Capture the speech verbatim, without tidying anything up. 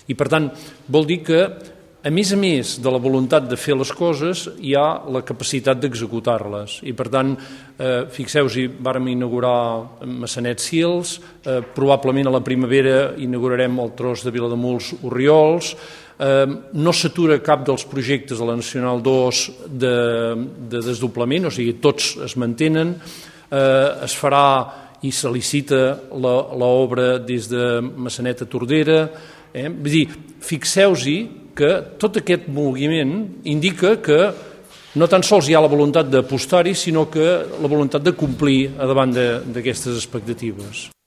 I, per tant, vol dir que, a més a més de la voluntat de fer les coses, hi ha la capacitat d'executar-les. I, per tant, eh, fixeu-vos-hi, vàrem inaugurar Massanet-Sils, eh, probablement a la primavera inaugurarem el tros de Vilademuls-Orriols, eh, no s'atura cap dels projectes de la Nacional dos de, de desdoblament, o sigui, tots es mantenen, eh, es farà i se licita l'obra des de Massanet a Tordera. Eh? Vull dir, fixeu-hi que tot aquest moviment indica que no tan sols hi ha la voluntat d'apostar-hi, sinó que la voluntat de complir a davant d'aquestes expectatives.